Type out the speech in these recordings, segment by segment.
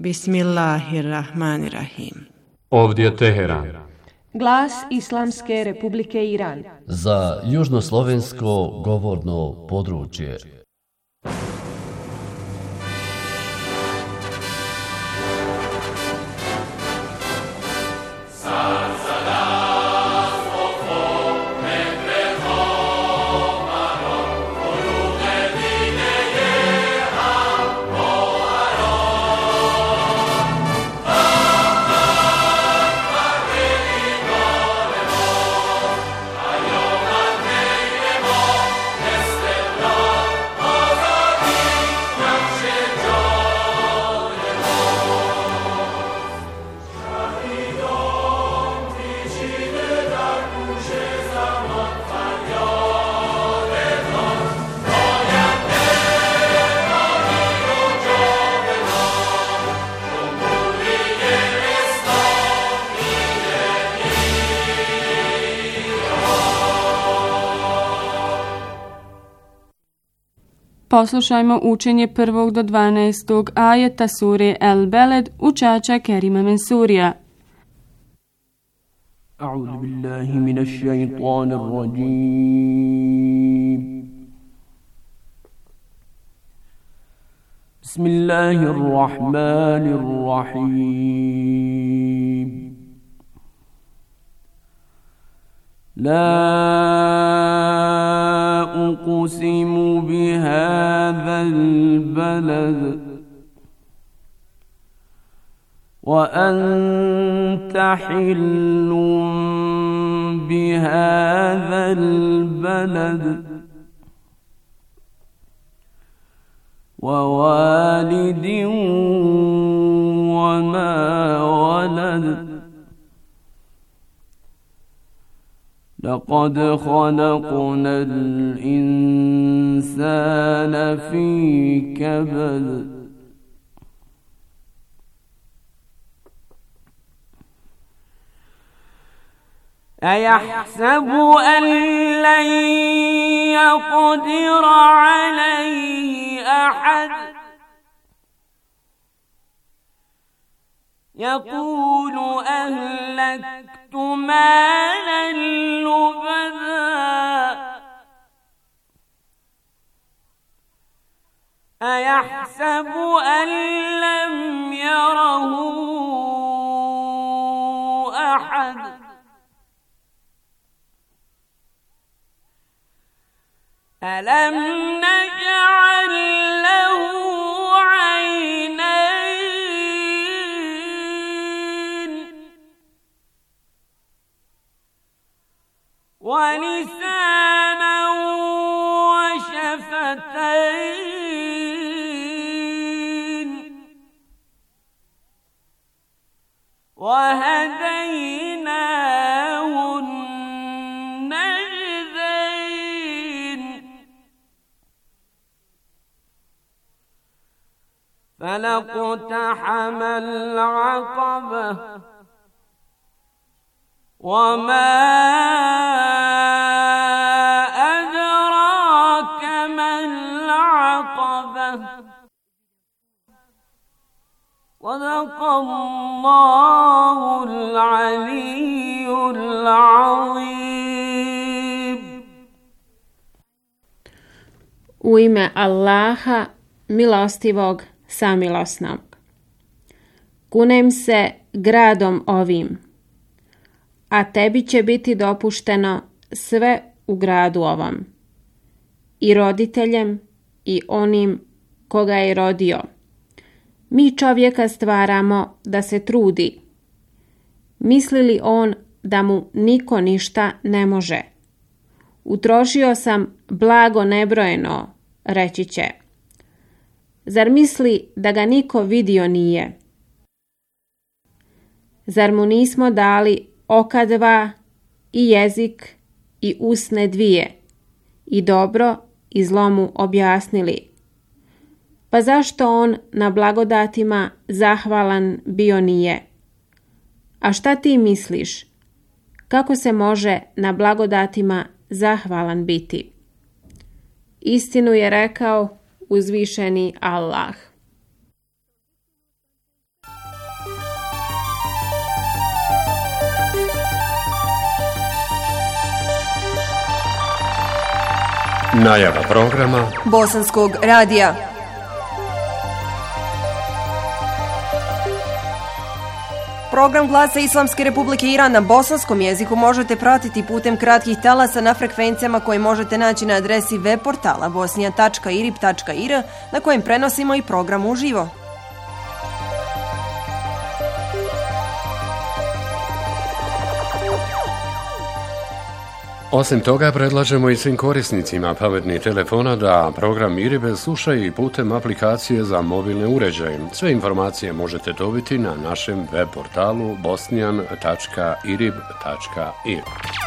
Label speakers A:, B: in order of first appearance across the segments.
A: Bismillahirrahmanirrahim.
B: Ovdje Teheran.
C: Glas Islamske Republike Iran.
D: Za južnoslovensko govorno područje.
E: Poslušajmo učenje 1. do 12. ajeta sure El Beled učača Kerima Mensurija.
F: A'udhu billahi minash shaitanir rajim. Bismillahirrahmanirrahim. La أقسم بهذا البلد وأنت حل بهذا البلد ووالد وما ولد لقد خلقنا الإنسان في كبد أيحسب أن لن يقدر عليه أحد يقول أهلكت مالا لبدا أيحسب أن لم يره أحد ألم نجعل له عينين ولسانا وشفتين وهديناه النجدين فلاقتحم العقبة وما أدراك ما العقبة صدق الله العلي العظيم.
E: U ime Allaha, milostivog, samilosnog. Kunem se gradom ovim, a tebi će biti dopušteno sve u gradu ovom, i roditeljem i onim koga je rodio. Mi čovjeka stvaramo da se trudi. Misli li on da mu niko ništa ne može? Utrošio sam blago nebrojeno, reći će. Zar misli da ga niko vidio nije? Zar mu nismo dali oka dva i jezik i usne dvije i dobro i zlo mu objasnili? Pa zašto on na blagodatima zahvalan bio nije? A šta ti misliš? Kako se može na blagodatima zahvalan biti? Istinu je rekao uzvišeni Allah.
A: Najava programa
C: Bosanskog radija. Program Glasa Islamske Republike Iran na bosanskom jeziku možete pratiti putem kratkih talasa na frekvencijama koje možete naći na adresi web portala bosnija.irib.ir na kojem prenosimo i program uživo.
A: Osim toga, predlažemo i svim korisnicima pametnih telefona da program IRIB slušaju i putem aplikacije za mobilne uređaje. Sve informacije možete dobiti na našem web portalu bosnian.irib.ir.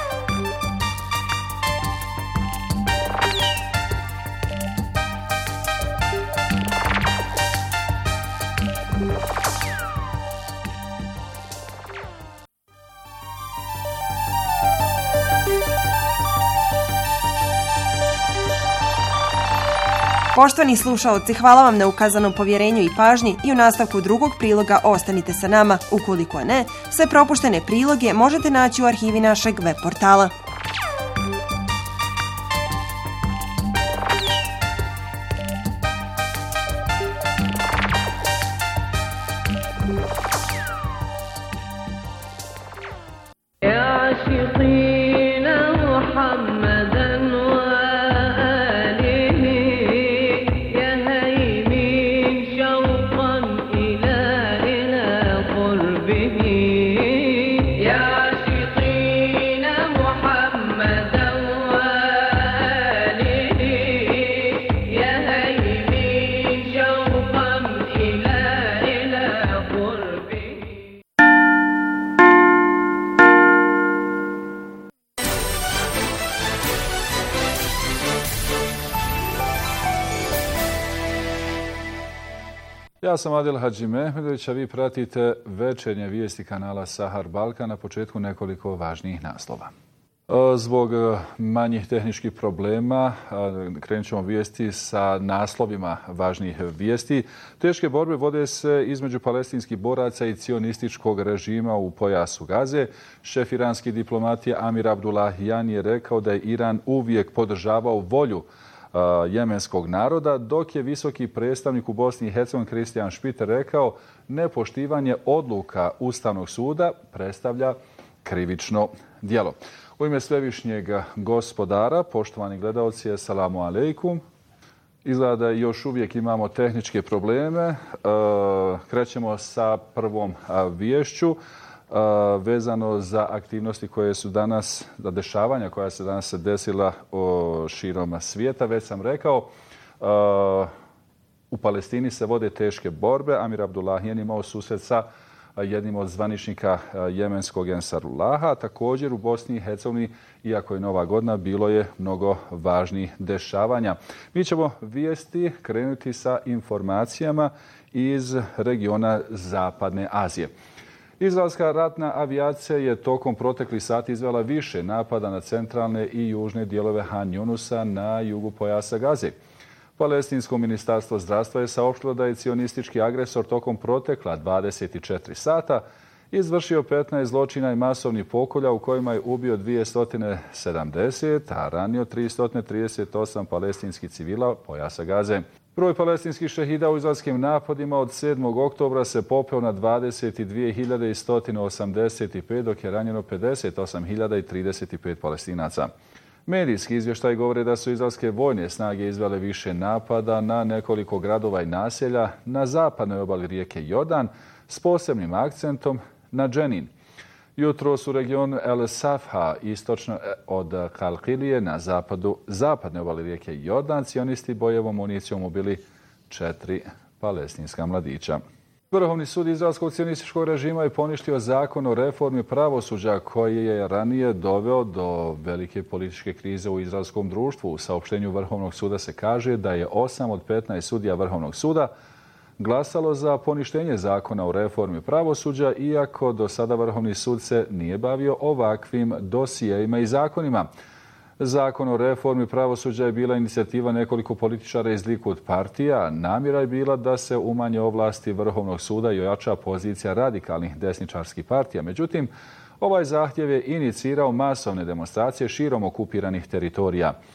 C: Poštovani slušaoci, hvala vam na ukazanom povjerenju i pažnji i u nastavku drugog priloga ostanite sa nama. Ukoliko ne, sve propuštene priloge možete naći u arhivi našeg web portala.
B: Ja sam Adil Hadži Mehmedović, a vi pratite večernje vijesti kanala Sahar Balkan. Na početku nekoliko važnijih naslova. Zbog manjih tehničkih problema krenut ćemo vijesti sa naslovima važnijih vijesti. Teške borbe vode se između palestinskih boraca i cionističkog režima u pojasu Gaze. Šef iranske diplomatije Amir Abdullahian je rekao da je Iran uvijek podržavao volju jemenskog naroda, dok je visoki predstavnik u Bosni i Hercegovini Kristijan Špiter rekao nepoštivanje odluka Ustavnog suda predstavlja krivično djelo. U ime Svevišnjeg gospodara, poštovani gledalci, assalamu alejkum. Izgleda da još uvijek imamo tehničke probleme. Krećemo sa prvom viješću vezano za aktivnosti koje su danas, za dešavanja koja se danas desila širom svijeta. Već sam rekao, u Palestini se vode teške borbe. Amir Abdullahian imao susret sa jednim od zvaničnika jemenskog Ensarullaha. Također u Bosni i Hercegovini, iako je Nova godina, bilo je mnogo važnih dešavanja. Mi ćemo vijesti krenuti sa informacijama iz regiona Zapadne Azije. Izraelska ratna avijacija je tokom proteklih sati izvela više napada na centralne i južne dijelove Han Yunusa na jugu pojasa Gaze. Palestinsko ministarstvo zdravstva je saopštilo da je cionistički agresor tokom protekla 24 sata izvršio 15 zločina i masovnih pokolja u kojima je ubio 270, a ranio 338 palestinskih civila pojasa Gaze. Broj palestinskih šehida u izraelskim napadima od 7. oktobra se popeo na 22.185, dok je ranjeno 58.035 Palestinaca. Medijski izvještaj govore da su izraelske vojne snage izvele više napada na nekoliko gradova i naselja na zapadnoj obali rijeke Jordan s posebnim akcentom na Dženin. Jutros u regionu El Safha, istočno od Kalkilije, na zapadne obali rijeke Jordan, cionisti bojevom municijom ubili 4 palestinska mladića. Vrhovni sud izraelskog cionističkog režima je poništio zakon o reformi pravosuđa koji je ranije doveo do velike političke krize u izraelskom društvu. U saopštenju Vrhovnog suda se kaže da je 8 od 15 sudija Vrhovnog suda glasalo za poništenje zakona o reformi pravosuđa, iako do sada Vrhovni sud se nije bavio ovakvim dosijejima i zakonima. Zakon o reformi pravosuđa je bila inicijativa nekoliko političara iz Likud partija. Namjera je bila da se umanje ovlasti Vrhovnog suda i ojača pozicija radikalnih desničarskih partija. Međutim, ovaj zahtjev je inicirao masovne demonstracije širom okupiranih teritorija.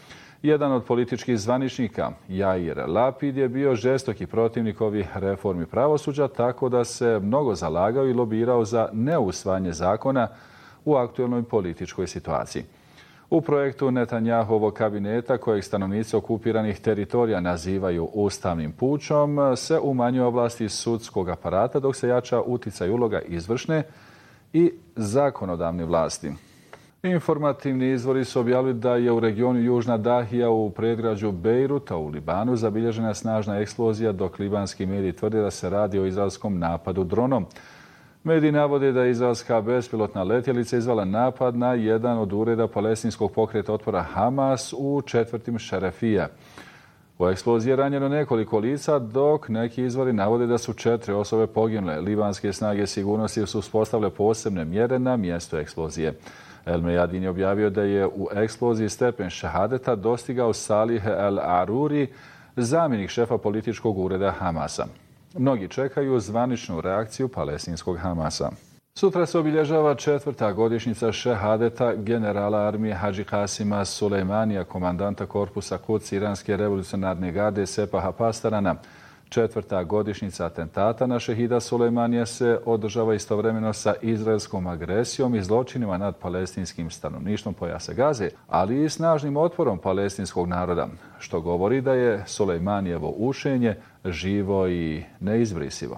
B: Jedan od političkih zvaničnika, Jair Lapid, je bio žestoki protivnik ovih reformi pravosuđa, tako da se mnogo zalagao i lobirao za neusvajanje zakona u aktuelnoj političkoj situaciji. U projektu Netanjahovog kabineta, kojeg stanovnici okupiranih teritorija nazivaju ustavnim pučom, se umanjuje ovlasti sudskog aparata, dok se jača uticaj uloga izvršne i zakonodavne vlasti. Informativni izvori su objavili da je u regionu Južna Dahija u predgrađu Bejruta u Libanu zabilježena snažna eksplozija, dok libanski mediji tvrde da se radi o izraelskom napadu dronom. Mediji navode da je izraelska bespilotna letjelica izvala napad na jedan od ureda palestinskog pokreta otpora Hamas u četvrtim Šerefija. U eksploziji je ranjeno nekoliko lica, dok neki izvori navode da su 4 osobe poginule. Libanske snage sigurnosti su uspostavile posebne mjere na mjestu eksplozije. El Mejadin je objavio da je u eksploziji stepen šehadeta dostigao Salih El Aruri, zamjenik šefa političkog ureda Hamasa. Mnogi čekaju zvaničnu reakciju palestinskog Hamasa. Sutra se obilježava 4. godišnjica šehadeta generala armije Hadži Kasima Sulejmanija, komandanta korpusa Quds iranske revolucionarne garde Sepaha Pastarana. 4. godišnjica atentata na šehida Sulejmanija se održava istovremeno sa izraelskom agresijom i zločinima nad palestinskim stanovništvom pojasa Gaze, ali i snažnim otporom palestinskog naroda, što govori da je Sulejmanijevo učenje živo i neizbrisivo.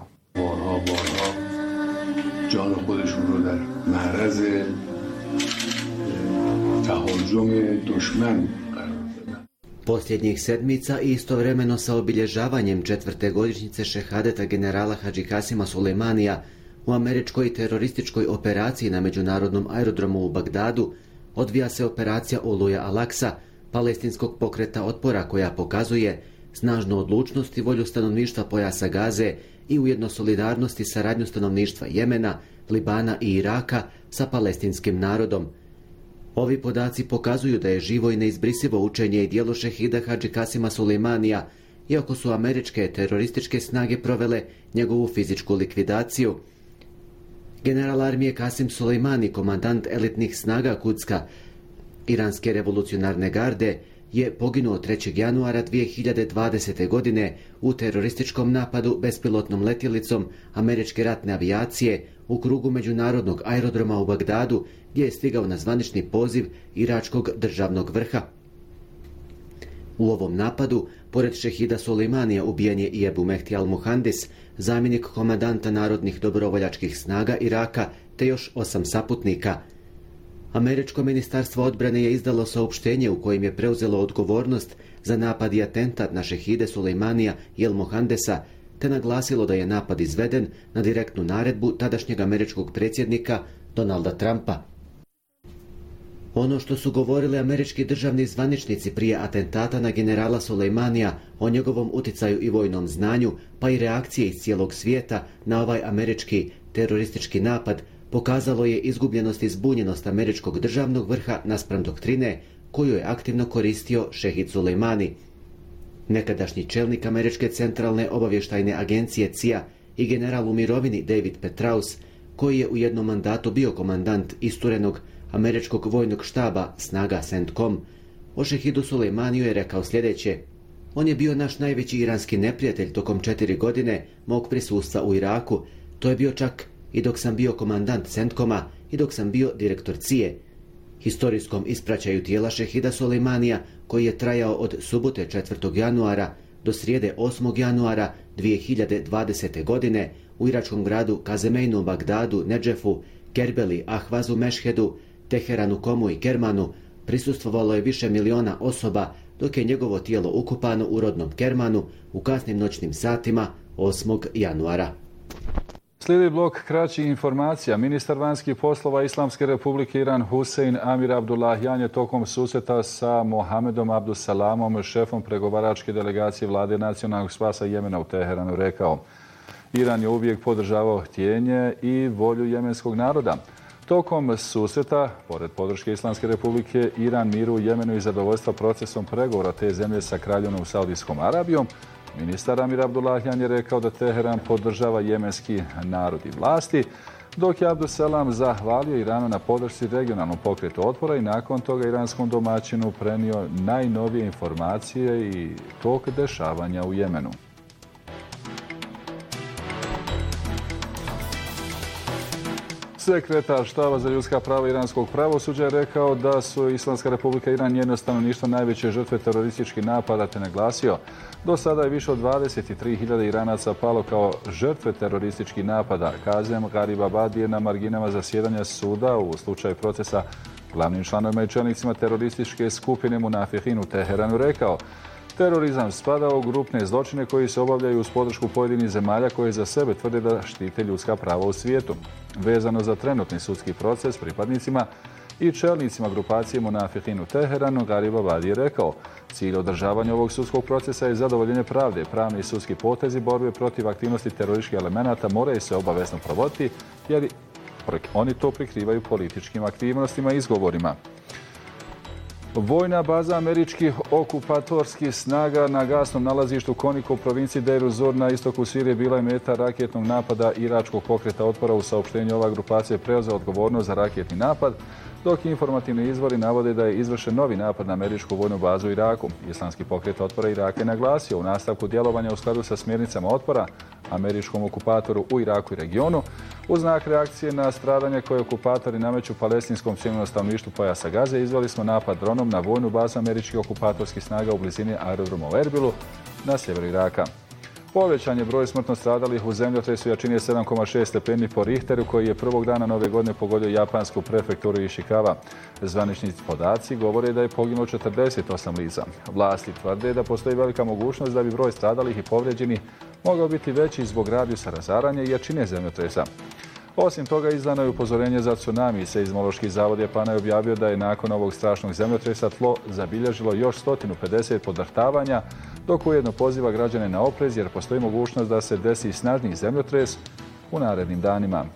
G: جان خودشون رو در معرض تهاجم دشمن
H: Posljednjih sedmica i istovremeno sa obilježavanjem 4. godišnjice šehadeta generala Hadži Kasima Sulejmanija u američkoj terorističkoj operaciji na međunarodnom aerodromu u Bagdadu odvija se operacija Oluja Al-Aksa, palestinskog pokreta otpora, koja pokazuje snažnu odlučnost i volju stanovništva pojasa Gaze i ujedno solidarnost i saradnju stanovništva Jemena, Libana i Iraka sa palestinskim narodom. Ovi podaci pokazuju da je živo i neizbrisivo učenje i djelo šehida Hadži Kasima Sulejmanija, iako su američke terorističke snage provele njegovu fizičku likvidaciju. General armije Kasim Sulejmani, komandant elitnih snaga Kudska iranske revolucionarne garde, je poginuo 3. januara 2020. godine u terorističkom napadu bespilotnom letjelicom američke ratne avijacije u krugu međunarodnog aerodroma u Bagdadu, gdje je stigao na zvanični poziv iračkog državnog vrha. U ovom napadu, pored šehida Sulejmanija, ubijen je i Ebu Mehdi al-Muhandis, zamjenik komandanta narodnih dobrovoljačkih snaga Iraka, te još 8 saputnika. Američko ministarstvo odbrane je izdalo saopštenje u kojem je preuzelo odgovornost za napad i atentat na šehide Sulejmanija i al-Muhandesa, te naglasilo da je napad izveden na direktnu naredbu tadašnjeg američkog predsjednika Donalda Trumpa. Ono što su govorili američki državni zvaničnici prije atentata na generala Sulejmanija o njegovom uticaju i vojnom znanju, pa i reakcije iz cijelog svijeta na ovaj američki teroristički napad, pokazalo je izgubljenost i zbunjenost američkog državnog vrha naspram doktrine koju je aktivno koristio šehid Sulejmani. Nekadašnji čelnik američke centralne obavještajne agencije CIA i general u mirovini David Petraeus, koji je u jednom mandatu bio komandant isturenog američkog vojnog štaba snaga CENTCOM, o šehidu Sulejmaniju je rekao sljedeće: on je bio naš najveći iranski neprijatelj tokom 4 godine mog prisustva u Iraku. To je bio čak i dok sam bio komandant CENTCOM-a i dok sam bio direktor CIA. Historijskom ispraćaju tijela šehida Sulejmanija, koji je trajao od subote 4. januara do srijede 8. januara 2020. godine u iračkom gradu Kazemeinu, Bagdadu, Nedžefu, Kerbeli, Ahvazu, Mešhedu, Teheranu, Komu i Kermanu, prisustvovalo je više miliona osoba, dok je njegovo tijelo ukopano u rodnom Kermanu u kasnim noćnim satima 8. januara.
B: Slijedi blok kraćih informacija. Ministar vanjskih poslova Islamske republike Iran Husein Amir Abdullahian je tokom susreta sa Mohamedom Abdusalamom, šefom pregovaračke delegacije vlade nacionalnog spasa Jemena u Teheranu, rekao: Iran je uvijek podržavao htjenje i volju jemenskog naroda. Tokom susreta, pored podrške Islamske republike, Iran miru u Jemenu i zadovoljstva procesom pregovora te zemlje sa Kraljevinom Saudijskom Arabijom, ministar Amir Abdullahian je rekao da Teheran podržava jemenski narod i vlasti, dok je Abduselam zahvalio Iranu na podršci regionalnom pokretu otpora i nakon toga iranskom domaćinu prenio najnovije informacije i tok dešavanja u Jemenu. Sekretar štaba za ljudska prava iranskog pravosuđa je rekao da su Islamska republika Iran njeno stanovništvo najveće žrtve terorističkih napada, te naglasio do sada je više od 23.000 Iranaca palo kao žrtve terorističkih napada. Kazem Garibabad je na marginama zasjedanja suda u slučaju procesa glavnim članovima i čelnicima terorističke skupine Munafihin u Teheranu rekao: terorizam spada u grupne zločine koji se obavljaju uz podršku pojedinih zemalja koje za sebe tvrde da štite ljudska prava u svijetu. Vezano za trenutni sudski proces pripadnicima i čelnicima grupacije Munafihin u Teheranu, Garibabad je rekao: cilj održavanja ovog sudskog procesa je zadovoljenje pravde. Pravni i sudski potezi borbe protiv aktivnosti terorističkih elemenata moraju se obavezno provoditi jer oni to prikrivaju političkim aktivnostima i izgovorima. Vojna baza američkih okupatorskih snaga na gasnom nalazištu Konika u provinciji Deir ez-Zor na istoku Sirije bila je meta raketnog napada iračkog pokreta otpora. U saopštenju ova grupacija je preuzela odgovornost za raketni napad, dok informativni izvori navode da je izvršen novi napad na američku vojnu bazu u Iraku. Islamski pokret otpora Iraka je naglasio u nastavku djelovanja u skladu sa smjernicama otpora američkom okupatoru u Iraku i regionu u znak reakcije na stradanje koje okupatori nameću palestinskom civilnom stanovništvu pojasa Gaze. Izveli smo napad dronom na vojnu bazu američkih okupatorskih snaga u blizini aerodroma u Erbilu na sjeveru Iraka. Povećan je broj smrtno stradalih u zemljotresu jačine 7,6 stepeni po Richteru koji je prvog dana nove godine pogodio japansku prefekturu Ishikawa. Zvanični podaci govore da je poginulo 48 lica. Vlasti tvrde da postoji velika mogućnost da bi broj stradalih i povrijeđenih mogao biti veći zbog radijusa razaranja i jačine zemljotresa. Osim toga, izdano je upozorenje za tsunami. Seizmološki zavod Japana je objavio da je nakon ovog strašnog zemljotresa tlo zabilježilo još 150 podrhtavanja, dok ujedno poziva građane na oprez jer postoji mogućnost da se desi snažniji zemljotres u narednim danima.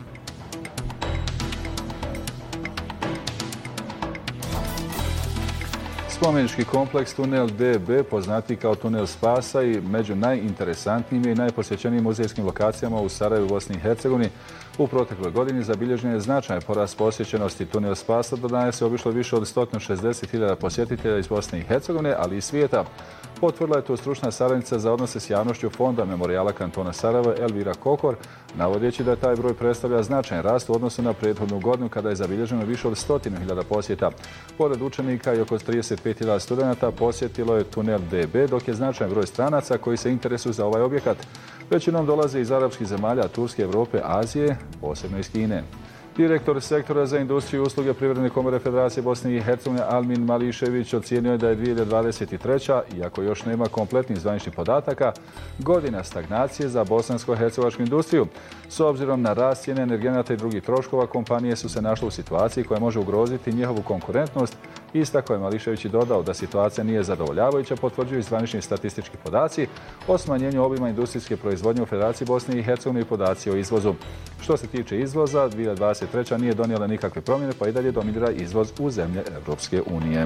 B: Spomenički kompleks Tunel DB, poznati kao Tunel Spasa i među najinteresantnijim i najposjećenijim muzejskim lokacijama u Sarajevu i Bosni i Hercegovini, u protekloj godini zabilježen je značajan porast posjećenosti. Tunel Spasa do danas je obišlo više od 160.000 posjetitelja iz Bosne i Hercegovine, ali i svijeta. Potvrdila je to stručna savjetnica za odnose s javnošću Fonda Memorijala kantona Sarajeva Elvira Kokor, navodeći da taj broj predstavlja značajan rast u odnosu na prethodnu godinu kada je zabilježeno više od 100.000 posjeta. Pored učenika i oko 35.000 studenata posjetilo je Tunel DB, dok je značajan broj stranaca koji se interesuju za ovaj objekat. Većinom dolaze iz arapskih zemalja, Turske, Europe, Azije, posebno iz Kine. Direktor sektora za industriju i usluge Privredne komore Federacije Bosne i Hercegovine Almin Mališević ocijenio je da je 2023. iako još nema kompletnih zvaničnih podataka, godina stagnacije za bosansko-hercegovačku industriju. S obzirom na rast cijene energenata i drugih troškova, kompanije su se našle u situaciji koja može ugroziti njihovu konkurentnost. Istakao je Mališević i dodao da situacija nije zadovoljavajuća, potvrđuju zvanični statistički podaci o smanjenju obima industrijske proizvodnje u Federaciji Bosne i Hercegovine i podaci o izvozu. Što se tiče izvoza, 2023. nije donijela nikakve promjene, pa i dalje dominira izvoz u zemlje Europske unije.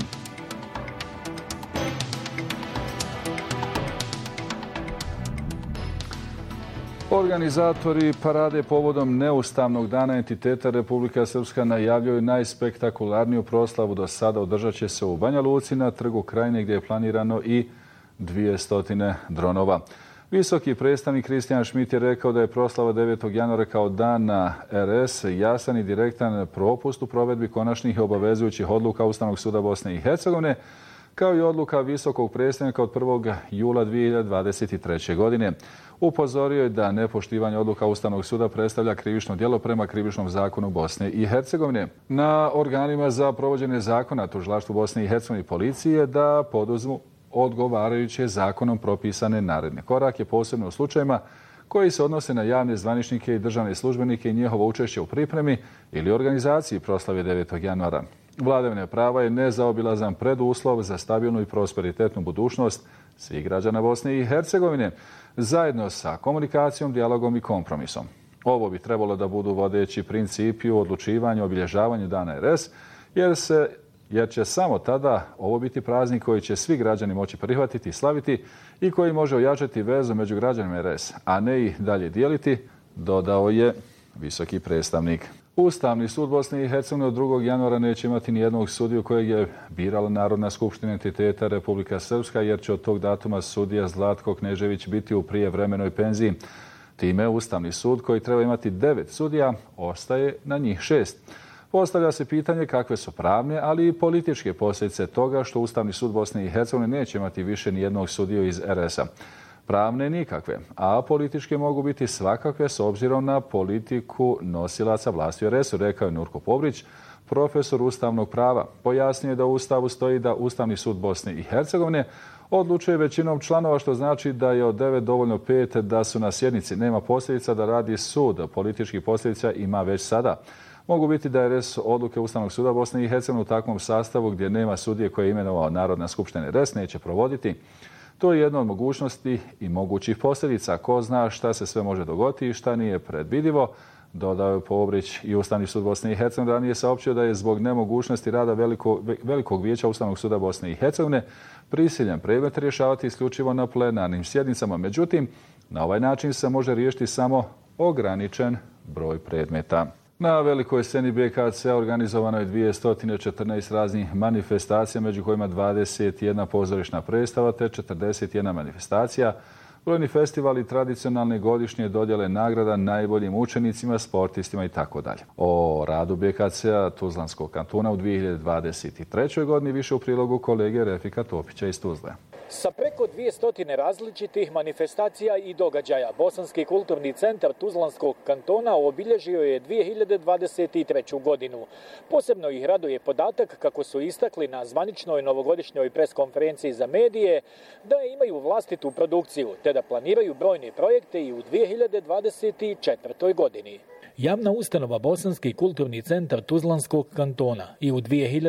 B: Organizatori parade povodom neustavnog dana entiteta Republika Srpska najavljuju najspektakularniju proslavu do sada. Održat će se u Banja Luci na Trgu Krajine gdje je planirano i 200 dronova. Visoki predstavnik Kristijan Šmit je rekao da je proslava 9. januara kao dan na RS jasan i direktan propust u provedbi konačnih i obavezujućih odluka Ustavnog suda Bosne i Hercegovine, kao i odluka visokog predstavnika od 1. jula 2023. godine. Upozorio je da nepoštivanje odluka Ustavnog suda predstavlja krivično djelo prema krivičnom zakonu Bosne i Hercegovine. Na organima za provođenje zakona, tužilaštvu Bosne i Hercegovine i policiji da poduzmu odgovarajuće zakonom propisane naredne korake, posebno u slučajima koji se odnose na javne zvaničnike i državne službenike i njihovo učešće u pripremi ili organizaciji proslave 9. januara. Vladavina prava je nezaobilazan preduslov za stabilnu i prosperitetnu budućnost svih građana Bosne i Hercegovine, zajedno sa komunikacijom, dijalogom i kompromisom. Ovo bi trebalo da budu vodeći principi u odlučivanju, obilježavanju dana RS, jer će samo tada ovo biti praznik koji će svi građani moći prihvatiti i slaviti i koji može ojačati vezu među građanima RS, a ne ih dalje dijeliti, dodao je visoki predstavnik. Ustavni sud Bosne i Hercegovine od 2. januara neće imati ni jednog sudiju kojeg je birala Narodna skupština entiteta Republika Srpska, jer će od tog datuma sudija Zlatko Knežević biti u prijevremenoj penziji. Time Ustavni sud, koji treba imati 9 sudija, ostaje na njih 6. Postavlja se pitanje kakve su pravne, ali i političke posljedice toga što Ustavni sud Bosne i Hercegovine neće imati više ni jednog sudiju iz RS-a. Pravne nikakve, a političke mogu biti svakakve s obzirom na politiku nosilaca vlasti u RS-u, rekao je Nurko Pobrić, profesor ustavnog prava. Pojasnio je da u Ustavu stoji da Ustavni sud Bosne i Hercegovine odlučuje većinom članova, što znači da je od 9 dovoljno 5 da su na sjednici. Nema posljedica da radi sud. Političkih posljedica ima već sada. Mogu biti da je RS odluke Ustavnog suda Bosne i Hercegovine u takvom sastavu gdje nema sudije koje je imenovao Narodna skupština RS neće provoditi. To je jedna od mogućnosti i mogućih posljedica. Ko zna šta se sve može dogoditi i šta nije predvidivo, dodao je Pobrić. I Ustavni sud Bosne i Hercegovine ranije saopćio da je zbog nemogućnosti rada Velikog vijeća Ustavnog suda Bosne i Hercegovine prisiljen predmet rješavati isključivo na plenarnim sjednicama. Međutim, na ovaj način se može riješiti samo ograničen broj predmeta. Na velikoj sceni BKC organizovano je 214 raznih manifestacija, među kojima 21 pozorišna predstava te 41 manifestacija, brojni festivali i tradicionalne godišnje dodjele nagrada najboljim učenicima, sportistima itd. O radu BKC-a Tuzlanskog kantona u 2023. godini više u prilogu kolege Refika Topića iz Tuzle.
I: Sa preko 200 različitih manifestacija i događaja, Bosanski kulturni centar Tuzlanskog kantona obilježio je 2023. godinu. Posebno ih raduje podatak, kako su istakli na zvaničnoj novogodišnjoj preskonferenciji za medije, da imaju vlastitu produkciju, te da planiraju brojne projekte i u 2024. godini. Javna ustanova Bosanski kulturni centar Tuzlanskog kantona i u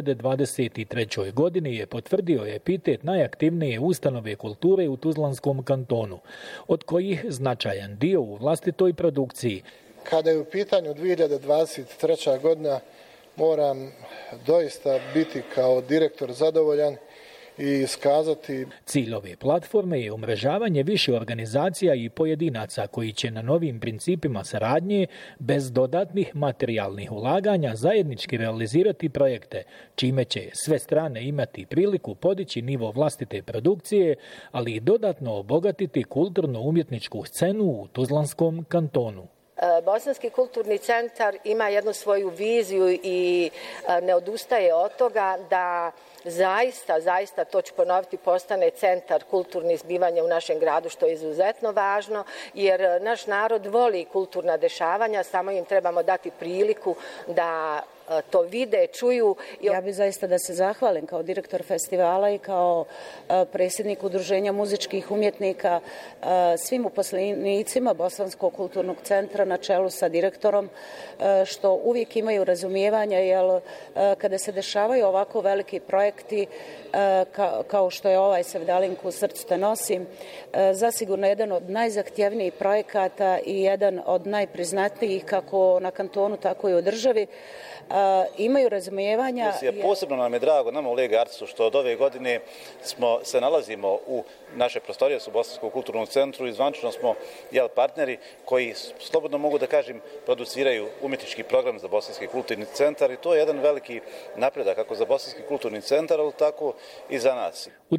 I: 2023. godini je potvrdio epitet najaktivnije ustanove kulture u Tuzlanskom kantonu, od kojih značajan dio u vlastitoj produkciji.
J: Kada je u pitanju 2023. godina, moram doista biti kao direktor zadovoljan i iskazati.
I: Cilj ove platforme je umrežavanje više organizacija i pojedinaca koji će na novim principima saradnje bez dodatnih materijalnih ulaganja zajednički realizirati projekte, čime će sve strane imati priliku podići nivo vlastite produkcije, ali i dodatno obogatiti kulturno-umjetničku scenu u Tuzlanskom kantonu.
K: Bosanski kulturni centar ima jednu svoju viziju i ne odustaje od toga da zaista, to ću ponoviti, postane centar kulturnih zbivanja u našem gradu, što je izuzetno važno, jer naš narod voli kulturna dešavanja, samo im trebamo dati priliku da to vide, čuju.
L: Ja bih zaista da se zahvalim kao direktor festivala i kao predsjednik Udruženja muzičkih umjetnika svim uposlenicima Bosanskog kulturnog centra na čelu sa direktorom, što uvijek imaju razumijevanja, jer kada se dešavaju ovako veliki projekti kao što je ovaj Sevdalinku srcu te nosim, zasigurno jedan od najzahtjevnijih projekata i jedan od najpriznatijih kako na kantonu, tako i u državi, imaju razumijevanja.
M: Posebno nam je drago, nama u Lega Artisu, što od ove godine se nalazimo u naše prostorije u Bosanskom kulturnom centru i zvanično smo partneri koji, slobodno mogu da kažem, produciraju umjetnički program za Bosanski kulturni centar i to je jedan veliki napredak kako za Bosanski kulturni centar, ali tako i za nas.
I: U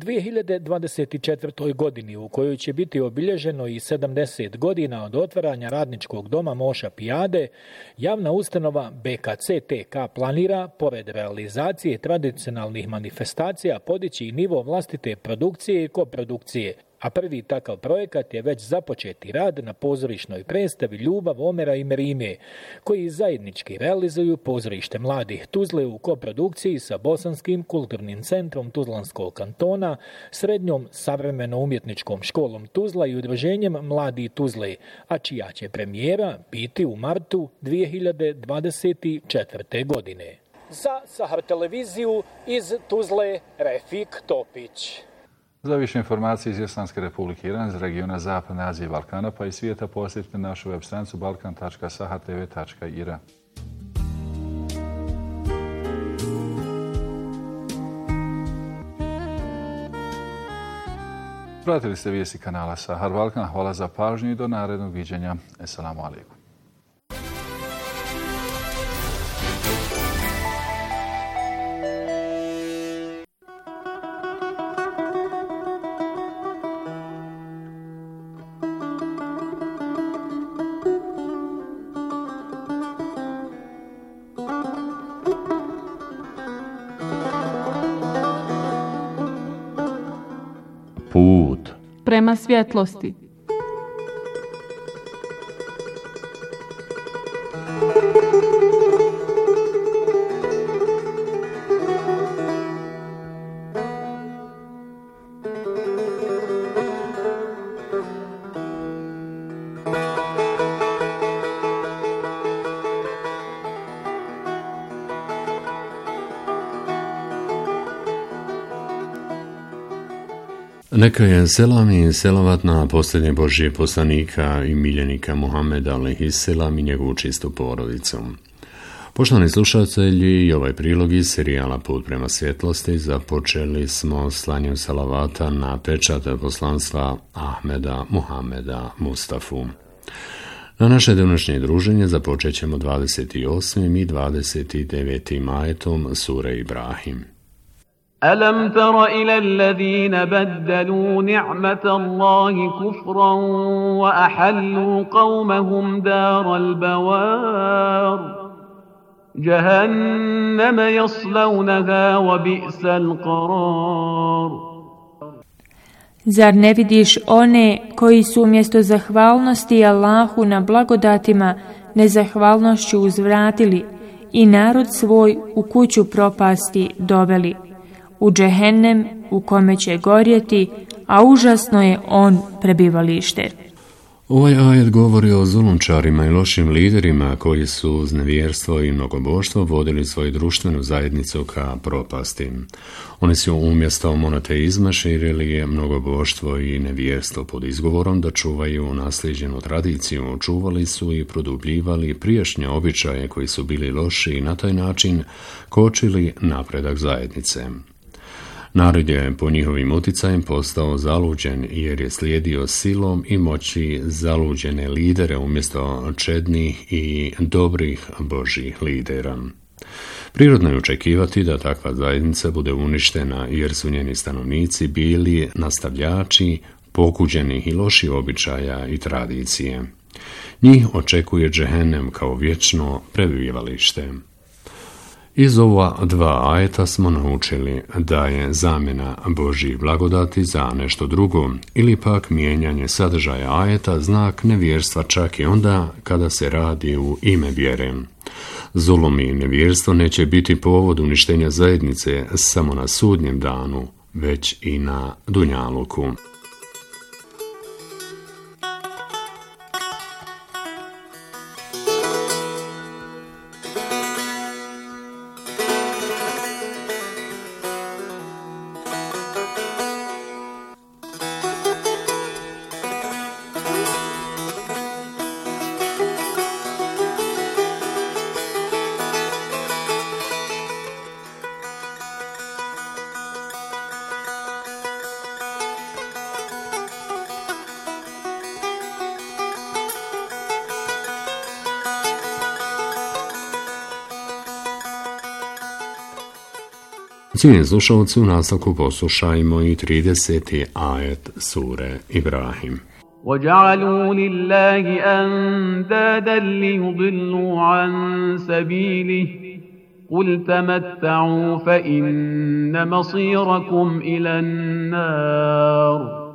I: 2024. godini, u kojoj će biti obilježeno i 70 godina od otvaranja radničkog doma Moša Pijade, javna ustanova BKCTK planira, pored realizacije tradicionalnih manifestacija, podići i nivo vlastite produkcije i koprodukcije. A prvi takav projekat je već započeti rad na pozorišnoj predstavi Ljubav Omera i Merime, koji zajednički realizuju pozorište mladih Tuzle u koprodukciji sa Bosanskim kulturnim centrom Tuzlanskog kantona, srednjom savremeno-umjetničkom školom Tuzla i udruženjem Mladi Tuzle, a čija će premijera biti u martu 2024. godine. Za Sahar televiziju iz Tuzle, Refik Topić.
B: Za više informacije iz Islamske Republike Iran, iz regiona Zapadne Azije i Balkana, pa i svijeta, posjetite našu web stranicu balkan.sahatv.ir. Pratili ste vijesti kanala Sahar Balkan. Hvala za pažnju i do narednog viđenja. Esselamu alaikum.
N: prema svjetlosti.
A: Neka je selam i selavat na posljednje Božije poslanika i miljenika Muhameda alejhiselam i njegovu čistu porodicu. Poštovani slušatelji, i ovaj prilog iz serijala Put prema svjetlosti započeli smo slanjem salavata na pečat poslanstva Ahmeda Muhameda Mustafu. Na naše današnje druženje započet ćemo 28. i 29. ajetom sure Ibrahim.
F: ألم تر إلى الذين بدلوا نعمة الله كفرا وأحلوا قومهم دار البوار جهنم يصلونها وبئس القرار.
O: Zar ne vidiš one koji su umjesto zahvalnosti Allahu na blagodatima nezahvalnošću uzvratili i narod svoj u kuću propasti doveli, u džehennem u kome će gorjeti, a užasno je on prebivalište.
A: Ovaj ajet govori o zulumčarima i lošim liderima koji su uz nevjerstvo i mnogoboštvo vodili svoju društvenu zajednicu ka propasti. Oni su umjesto monoteizma širili mnogoboštvo i nevjerstvo pod izgovorom da čuvaju naslijeđenu tradiciju, čuvali su i produbljivali prijašnje običaje koji su bili loši i na taj način kočili napredak zajednice. Narod je po njihovim uticajem postao zaluđen jer je slijedio silom i moći zaluđene lidere umjesto čednih i dobrih Božjih lidera. Prirodno je očekivati da takva zajednica bude uništena jer su njeni stanovnici bili nastavljači pokuđenih i loših običaja i tradicije. Njih očekuje džehennem kao vječno prebivalište. Iz ova dva ajeta smo naučili da je zamjena Božjih blagodati za nešto drugo ili pak mijenjanje sadržaja ajeta znak nevjerstva čak i onda kada se radi u ime vjere. Zulum i nevjerstvo neće biti povod uništenja zajednice samo na sudnjem danu, već i na dunjaluku. Cijenjeni slušalci, u nastavku poslušajmo i 30. ajet sure Ibrahim.
F: وَجَعَلُوا لِلَّهِ أَنْدَادًا لِيُضِلُّوا عَنْ سَبِيلِهِ قُلْ تَمَتَّعُوا فَإِنَّ مَصِيرَكُمْ إِلَى النَّارِ.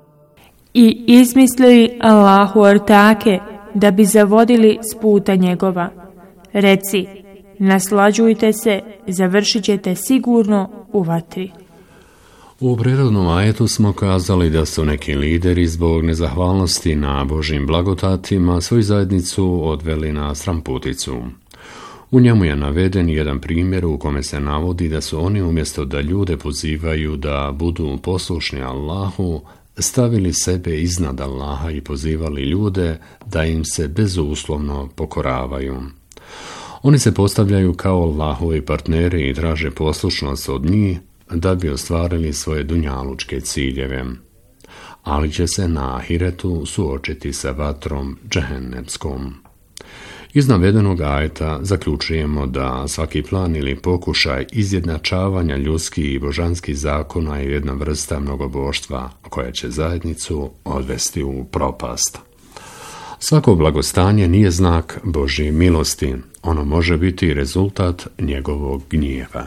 O: I izmislili Allahu ortake da bi zavodili s puta njegova. Reci, naslađujte se, završit ćete sigurno u vatri.
A: U prirodnom ajetu smo kazali da su neki lideri zbog nezahvalnosti na Božjim blagodatima svoju zajednicu odveli na stramputicu. U njemu je naveden jedan primjer u kome se navodi da su oni umjesto da ljude pozivaju da budu poslušni Allahu, stavili sebe iznad Allaha i pozivali ljude da im se bezuslovno pokoravaju. Oni se postavljaju kao Allahovi partneri i traže poslušnost od njih da bi ostvarili svoje dunjalučke ciljeve, ali će se na ahiretu suočiti sa vatrom džehennemskom. Iz navedenog ajeta zaključujemo da svaki plan ili pokušaj izjednačavanja ljudskih i božanskih zakona je jedna vrsta mnogoboštva koja će zajednicu odvesti u propast. Svako blagostanje nije znak Božje milosti, ono može biti rezultat njegovog gnjeva.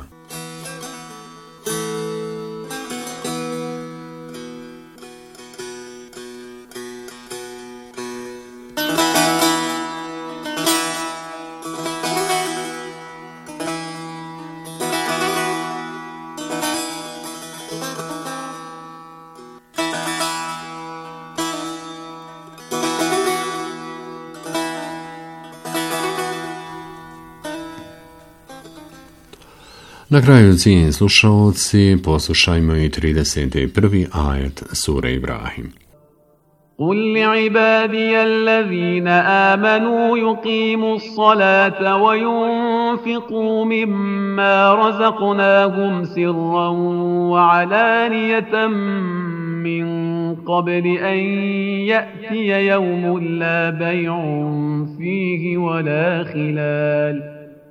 A: Na kraju, cijenjeni slušalci, poslušajmo i 31. ajet sure Ibrahim.
F: قل لعبادي الذين آمنوا يقيموا الصلاة وينفقوا مما رزقناهم سرا وعلانية من قبل أن يأتي يوم لا بيع فيه ولا خلال.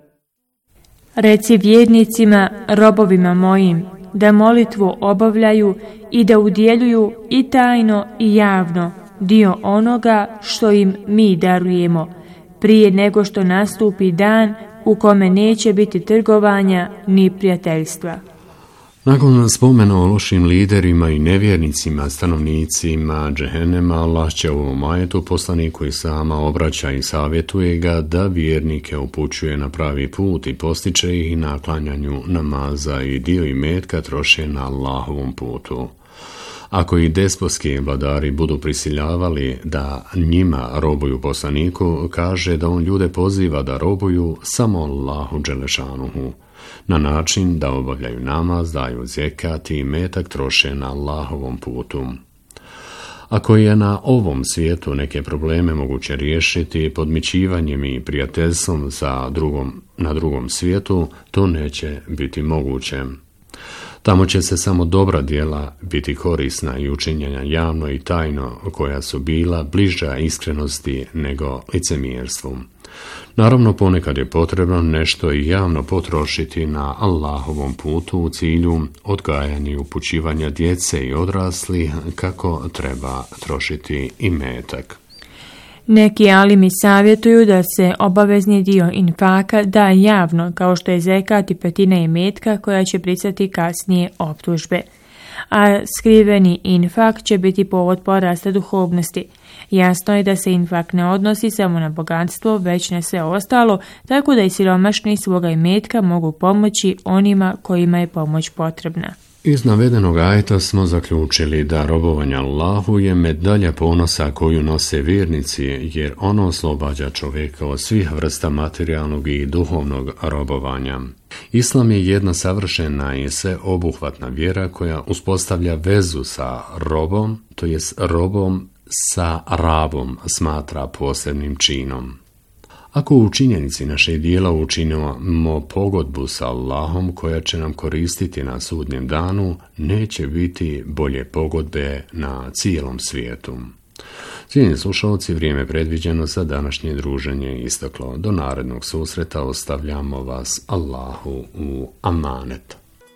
O: Reci vjernicima, robovima mojim, da molitvu obavljaju i da udjeljuju i tajno i javno dio onoga što im mi darujemo, prije nego što nastupi dan u kome neće biti trgovanja ni prijateljstva.
A: Nakon spomena o lošim liderima i nevjernicima, stanovnicima džehennema, Allah će u ovom ajetu poslaniku Islama obraća i savjetuje ga da vjernike upućuje na pravi put i postiče ih na klanjanju namaza i dio imetka troše na Allahovom putu. Ako i despotski vladari budu prisiljavali da njima robuju poslaniku, kaže da on ljude poziva da robuju samo Allahu dželešanuhu, na način da obavljaju namaz, daju zekat i imetak troše na Allahovom putu. Ako je na ovom svijetu neke probleme moguće riješiti podmićivanjem i prijateljstvom na drugom svijetu, to neće biti moguće. Tamo će se samo dobra djela biti korisna i učinjenja javno i tajno, koja su bila bliža iskrenosti nego licemjerstvu. Naravno, ponekad je potrebno nešto i javno potrošiti na Allahovom putu u cilju odgajanja i upućivanja djece i odraslih kako treba trošiti imetak.
O: Neki alimi savjetuju da se obavezni dio infaka da javno, kao što je zekat i petina imetka koja će pricati kasnije optužbe. A skriveni infak će biti povod porasta duhovnosti. Jasno je da se infak ne odnosi samo na bogatstvo, već na sve ostalo, tako da i siromašni svoga imetka mogu pomoći onima kojima je pomoć potrebna.
A: Iz navedenog ajeta smo zaključili da robovanje Allahu je medalja ponosa koju nose vjernici, jer ono oslobađa čovjeka od svih vrsta materijalnog i duhovnog robovanja. Islam je jedna savršena i sveobuhvatna vjera koja uspostavlja vezu sa robom, to jest robom sa rabom smatra posebnim činom. Ako u činjenici naše dijela učinimo pogodbu sa Allahom koja će nam koristiti na sudnjem danu, neće biti bolje pogodbe na cijelom svijetu. Cijenjeni slušalci, vrijeme predviđeno za današnje druženje isteklo. Do narednog susreta ostavljamo vas Allahu u amanet.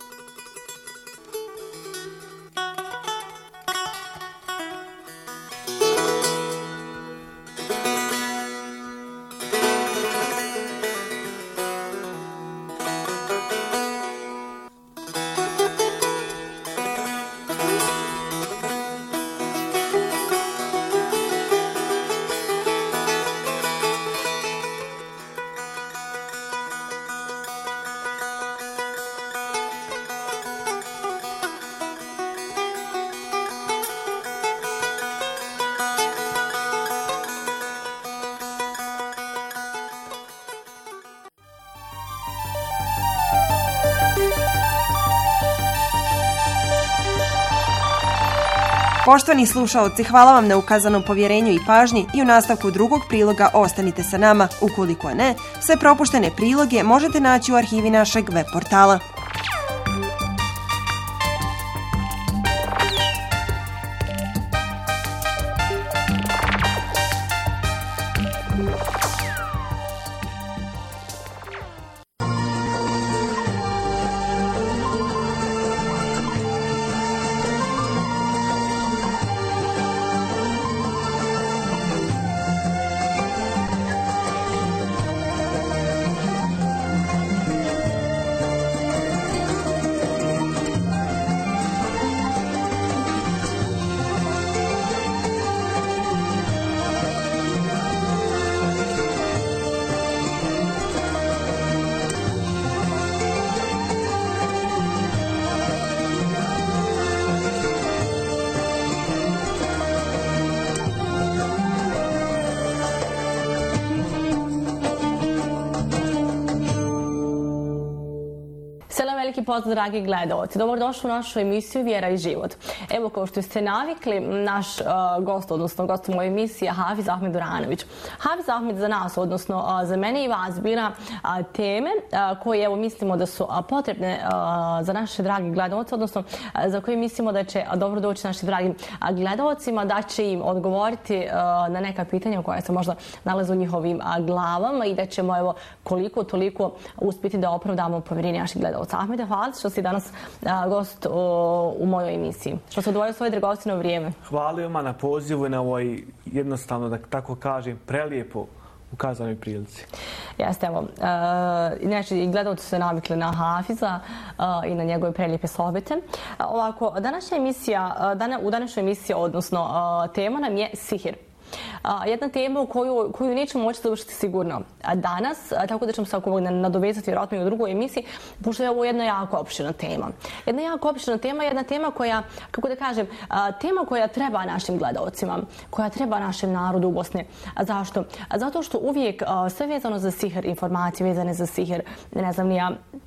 C: Poštovani slušaoci, hvala vam na ukazanom povjerenju i pažnji i u nastavku drugog priloga ostanite sa nama. Ukoliko ne, sve propuštene priloge možete naći u arhivi našeg web portala.
N: veliki pozdrav, dragi gledalci. Dobrodošli u našu emisiju Vjera i život. Evo, kao što ste navikli, naš gost, odnosno gost u mojoj emisiji je Hafiz Ahmed Duranović. Hafiz Ahmed za nas, odnosno za mene i vas, bira teme koje, evo, mislimo da su potrebne za naše dragi gledalce, odnosno za koje mislimo da će dobro doći našim dragim gledalcima, da će im odgovoriti na neka pitanja koja se možda nalaze u njihovim glavama i da ćemo, evo, koliko toliko uspjeti da opravdamo povjerenje naših gledalca. Ahmede, hvala što si danas gost u mojoj emisiji. Što se odvojio svoje dragocjeno vrijeme.
P: Hvala vam na pozivu i na ovoj, jednostavno, da tako kažem, prelijepo ukazanoj prilici.
N: Jeste, evo. Inače, i gledalci su se navikli na Hafiza i na njegove prelijepe sohbete. Ovako, u današnjoj emisiji, odnosno tema nam je sihir. Jedna tema u koju nećemo moći završiti sigurno danas, tako da ćemo se nadovezati vjerojatno i u drugoj emisiji, pošto je ovo jedna jako opširna tema. Jedna tema koja, kako da kažem, tema koja treba našim gledalcima, koja treba našem narodu u Bosni. Zašto? Zato što uvijek sve vezano za sihir, informacije vezane za sihir, ne znam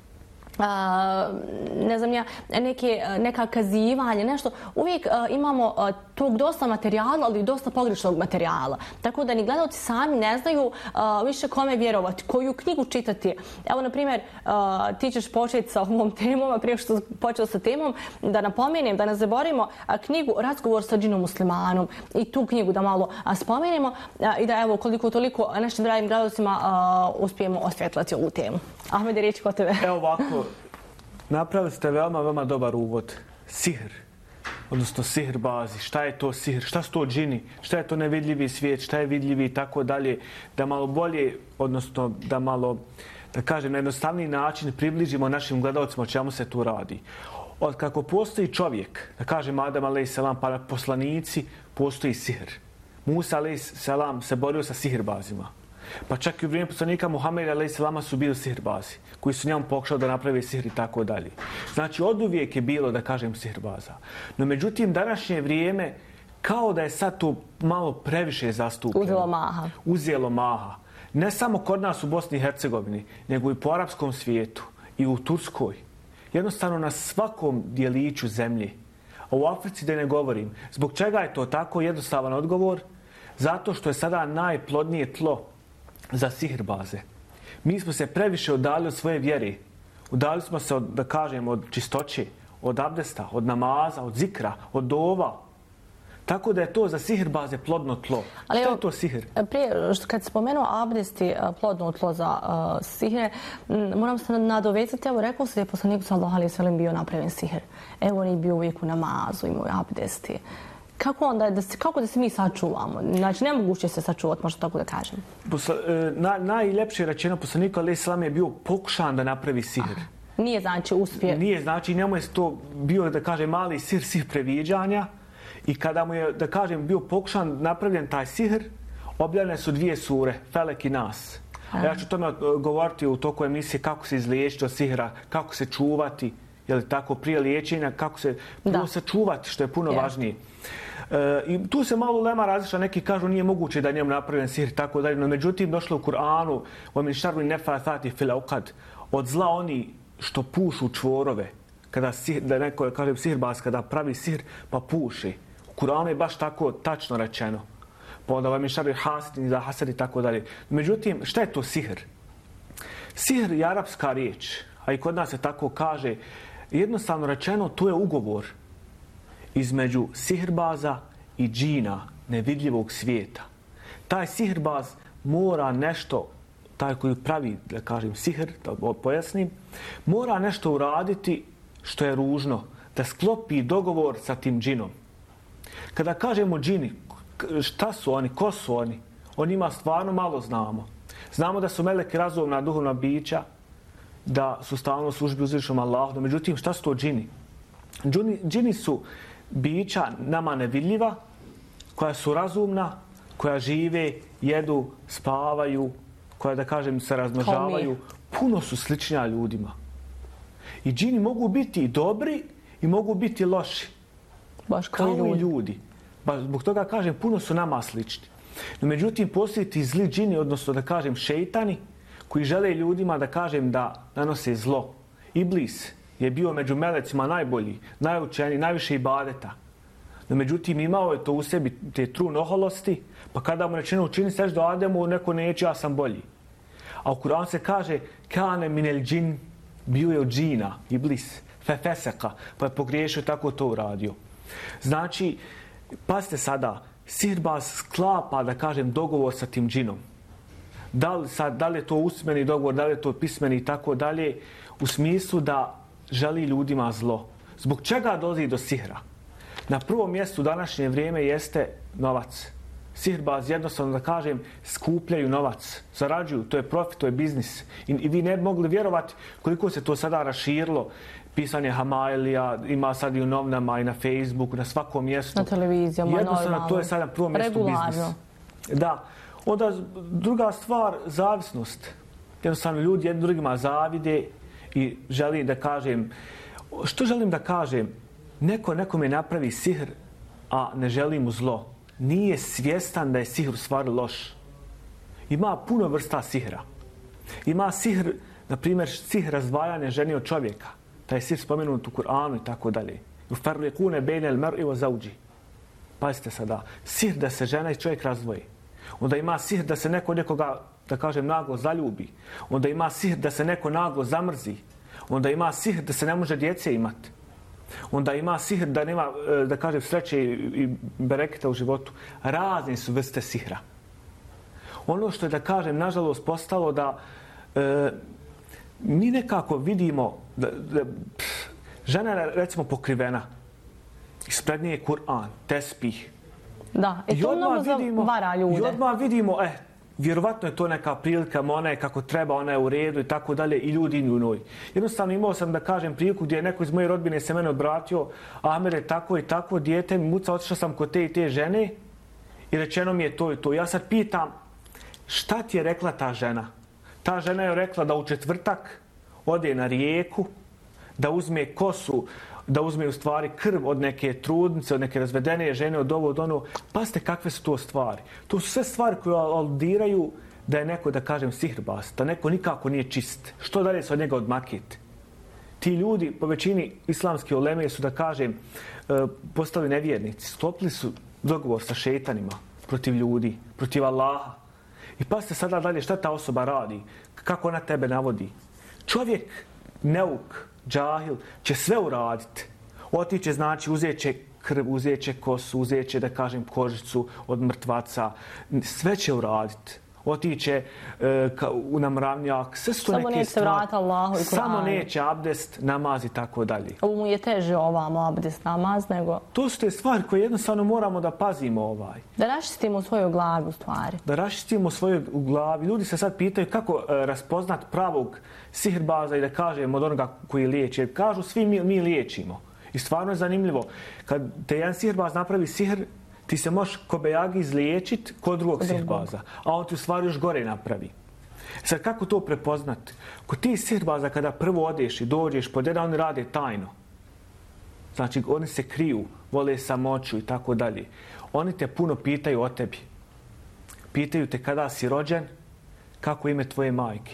N: ja, neka kazivanja, nešto. Uvijek imamo tog dosta materijala, ali i dosta pogrešnog materijala. Tako da ni gledalci sami ne znaju više kome vjerovati, koju knjigu čitati. Evo, na primjer, ti ćeš početi sa ovom temom, a prije što počeo sa temom, da napomenem, da ne zaboravimo knjigu Razgovor sa džinom muslimanom i tu knjigu da malo spomenemo i da, evo, koliko toliko našim dragim gledalcima uspijemo osvjetlati ovu temu. Ahmede, riječ kod tebe.
P: Evo ovako, napravili ste veoma dobar uvod. Sihr, odnosno sihrbazi. Šta je to sihr? Šta su to džini? Šta je to nevidljivi svijet? Šta je vidljivi i tako dalje? Da malo bolje, odnosno da malo, da kažem, na jednostavniji način približimo našim gledalcima o čemu se tu radi. Od kako postoji čovjek, da kažem Adam a.s. pa poslanici, postoji sihr. Musa a.s. se borio sa sihrbazima. Pa čak i u vrijeme poslanika Muhameda a.s. su bili sihrbazi, koji su njemu pokušali da naprave sihr i tako dalje. Znači, oduvijek je bilo, da kažem, sihrbaza. No, međutim, današnje vrijeme, kao da je sad to malo previše zastupljeno. Uzelo maha. Ne samo kod nas u Bosni i Hercegovini, nego i po arapskom svijetu i u Turskoj. Jednostavno na svakom dijeliću zemlje. A u Africi da ne govorim. Zbog čega je to tako? Jednostavan odgovor. Zato što je sada najplodnije tlo za sihrbaze. Mi smo se previše udalili od svoje vjere. Udalili smo se, da kažem, od čistoće, od abdesta, od namaza, od zikra, od dova. Tako da je to za sihrbaze plodno tlo. Ali šta je to sihr?
N: Prije, kad se spomenuo abdest i plodno tlo za sihre, moram se nadovezati, evo, rekao se da je poslanik sallallahu alejhi ve sellem bio napravljen sihr. Evo, on je bio uvijek u namazu, imao abdesti. Kako da se mi sačuvamo? Znači, nemoguće se sačuvati, možda tako da kažem.
P: Najljepše rečeno, poslanik alejhi selam je bio pokušan da napravi sihr.
N: Nije znači uspije.
P: Nije znači, njemu je to bio, da kažem, mali sihr previđanja i kada mu je, da kažem, bio pokušan napravljen taj sihr, objavljene su 2 sure, Felek i Nas. Ja ću o tome govoriti u toku emisije kako se izliječiti od sihra, kako se čuvati, je li tako, prije liječenja, kako se prvo sačuvati, što je puno važnije. I tu se malo lema različita, neki kažu nije moguće da njemu napravljen sihr, tako dalje, no međutim došlo u Kur'anu وَمِنْ شَرِّ النَّفَّاثَاتِ فِي الْعُقَدِ, od zla oni što pušu čvorove, kada da neko, kažem, sihrbaz, kada pravi sihr pa puši. U Kur'anu je baš tako tačno rečeno. Pa onda وَمِنْ شَرِّ حَاسِدٍ إِذَا حَسَدَ i tako dalje. Međutim, šta je to sihr? Sihr je arapska riječ, a i kod nas se tako kaže. Jednostavno rečeno, to je ugovor između sihrbaza i džina, nevidljivog svijeta. Taj sihrbaz mora nešto, taj koji pravi, da kažem, sihr, da pojasnim, mora nešto uraditi što je ružno, da sklopi dogovor sa tim džinom. Kada kažemo džini, šta su oni, ko su oni? O njima stvarno malo znamo. Znamo da su meleki razumna duhovna bića, da su stalno u službi uzvišenom Allahu. No, međutim, šta su to džini? Džini su bića nama nevidljiva, koja su razumna, koja žive, jedu, spavaju, koja, da kažem, se razmnožavaju. Puno su sličnija ljudima. I džini mogu biti i dobri i mogu biti loši.
N: Baš
P: kao i ljudi. Zbog toga kažem, puno su nama slični. No, međutim, postoje ti zli džini, odnosno, da kažem, šejtani, koji žele ljudima, da kažem, da nanose zlo. Iblis je bio među melecima najbolji, najučeniji, najviše ibadeta. No, međutim, imao je to u sebi, te trun oholosti, pa kada mu rečeno učini seždu Ademu, neko neće, ja sam bolji. A u Kur'anu se kaže, kane minel džin, bio je od džina, iblis, fefeseka, pa je pogriješio, tako to uradio. Znači, pazite sada, sihirbaz sklapa, da kažem, dogovor sa tim džinom. Da li je to usmeni dogovor, da li je to pismeni i tako dalje, u smislu da želi ljudima zlo. Zbog čega dolazi do sihra? Na prvom mjestu u današnje vrijeme jeste novac. Sihirbaz, jednostavno da kažem, skupljaju novac, zarađuju, to je profit, to je biznis. I vi ne bi mogli vjerovati koliko se to sada raširilo. Pisanje Hamailija, ima sad i u novinama i na Facebooku, na svakom mjestu.
N: Na televizijama,
P: jednostavno, to je sad na prvom mjestu biznis. Da. Onda druga stvar, zavisnost. Jednostavno ljudi jednim drugima zavide i želim da kažem, što želim da kažem? Neko nekome napravi sihr, a ne želi mu zlo. Nije svjestan da je sihr u stvari loš. Ima puno vrsta sihra. Ima sihr, na primjer, sihr razdvajanja žene od čovjeka. Taj sihr spomenut u Kur'anu i tako dalje. Ufarlikune bejne el mar'i wa zawji. Pazite sada, sihr da se žena i čovjek razdvoji. Onda ima sihr da se neko nekoga, da kažem, naglo zaljubi. Onda ima sihr da se neko naglo zamrzi. Onda ima sihr da se ne može djece imati. Onda ima sihr da nema, da kažem, sreće i bereketa u životu. Razne su vrste sihra. Ono što je, da kažem, nažalost postalo da mi nekako vidimo da žena je, recimo, pokrivena. Ispred nje je Kur'an, tespih.
N: Da, i to mnogo vara ljude.
P: I odmah vidimo, vjerovatno je to neka prilika, ona je kako treba, ona je u redu i tako dalje, i ljudi u njoj. Jednostavno imao sam, da kažem, priliku gdje je neko iz moje rodbine se mene obratio, Amer je tako i tako, dijete mi muca, otišao sam kod te i te žene i rečeno mi je to i to. Ja sad pitam, šta ti je rekla ta žena? Ta žena je rekla da u četvrtak ode na rijeku, da uzme kosu, da uzme u stvari krv od neke trudnice, od neke razvedene žene, od ovo, od ono. Pazite kakve su to stvari. To su sve stvari koje aludiraju da je neko, da kažem, sihirbaz, da neko nikako nije čist. Što dalje se od njega odmakiti? Ti ljudi, po većini islamske uleme, su, da kažem, postali nevjernici. Sklopili su dogovor sa šeitanima protiv ljudi, protiv Allaha. I pazite sada dalje šta ta osoba radi, kako ona tebe navodi. Čovjek, neuk, džahil, će sve uraditi. Otiće, znači, uzet će krv, uzet će kosu, uzet će, da kažem, kožicu od mrtvaca. Sve će uraditi. Otiće na mravnjak. Sve su to neke stvari. Samo neće abdest, namaz i tako dalje.
N: Ovo mu je teže ovamo abdest, namaz, nego...
P: To su te stvari koje jednostavno moramo da pazimo .
N: Da raščistimo svoju glavu, stvari.
P: Da raščistimo svoju glavu. Ljudi se sad pitaju kako raspoznat pravog sihirbaza i da kažem od onoga koji liječi. Jer kažu svi mi liječimo. I stvarno je zanimljivo. Kad te jedan sihirbaz napravi sihr, ti se možeš ko bejagi izliječiti kod drugog sihirbaza. A on ti u stvari još gore napravi. Sad kako to prepoznati? Kod ti sihirbaza kada prvo odeš i dođeš pod jedan, oni rade tajno. Znači oni se kriju, vole samoću i tako dalje. Oni te puno pitaju o tebi. Pitaju te kada si rođen, kako ime tvoje majke.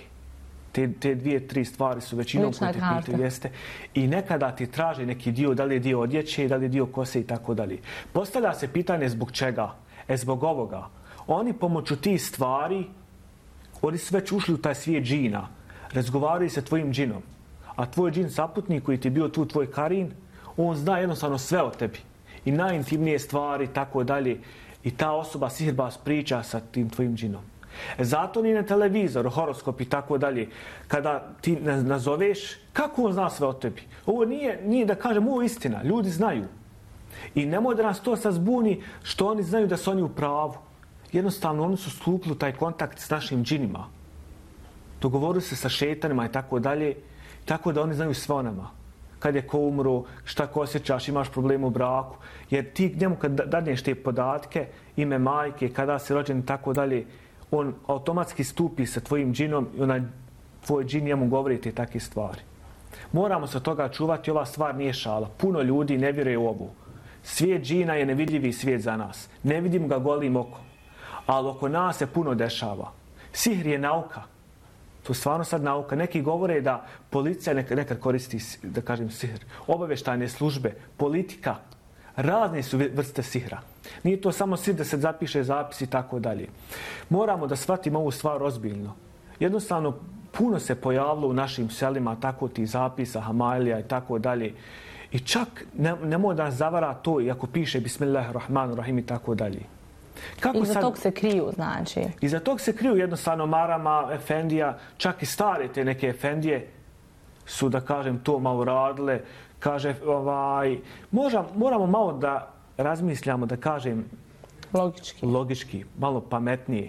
P: Te dvije, tri stvari su većinom koje te pitaju, jeste. I nekada ti traže neki dio, da li je dio odjeće, da li je dio kose i tako dalje. Postavlja se pitanje zbog čega? Zbog ovoga. Oni pomoću tih stvari, oni su već ušli u taj svijet džina. Razgovaraju se tvojim džinom. A tvoj džin saputnik koji ti je bio tu, tvoj karin, on zna jednostavno sve o tebi. I najintimnije stvari, tako dalje. I ta osoba, sihirbaz, priča sa tim tvojim džinom. Zato ni na televizoru, horoskop i tako dalje, kada ti nazoveš, kako on zna sve o tebi? Ovo nije da kažem, ovo je istina, ljudi znaju. I nemoj da nas to sad zbuni što oni znaju da su oni u pravu. Jednostavno, oni su stupili taj kontakt s našim džinima. Dogovorili se sa šetanima i tako dalje, tako da oni znaju sve o nama. Kad je ko umro, šta ko osjećaš, imaš problem u braku. Jer ti njemu kad dadneš te podatke, ime majke, kada si rođen i tako dalje, on automatski stupi sa tvojim džinom i onaj tvoj džin njemu govori te takve stvari. Moramo se toga čuvati, ova stvar nije šala. Puno ljudi ne vjeruje u ovu. Svijet džina je nevidljivi svijet za nas. Ne vidim ga golim okom. Ali oko nas se puno dešava. Sihr je nauka. To je stvarno sad nauka. Neki govore da policija nekad koristi, da kažem, sihr. Obavještajne službe, politika, razne su vrste sihra. Nije to samo sihr da se zapiše zapis i tako dalje. Moramo da shvatimo ovu stvar ozbiljno. Jednostavno, puno se pojavilo u našim selima tako ti zapisa, hamailija i tako dalje. I čak nemoj da nas zavara to, iako piše Bismillahirrahmanirrahim i tako dalje.
N: Iza tog se kriju, znači?
P: Iza tog se kriju jednostavno marama, efendija, čak i stare te neke efendije su, da kažem, to malo radile. Kaže, moramo malo da razmišljamo, da kažem, logički, malo pametnije.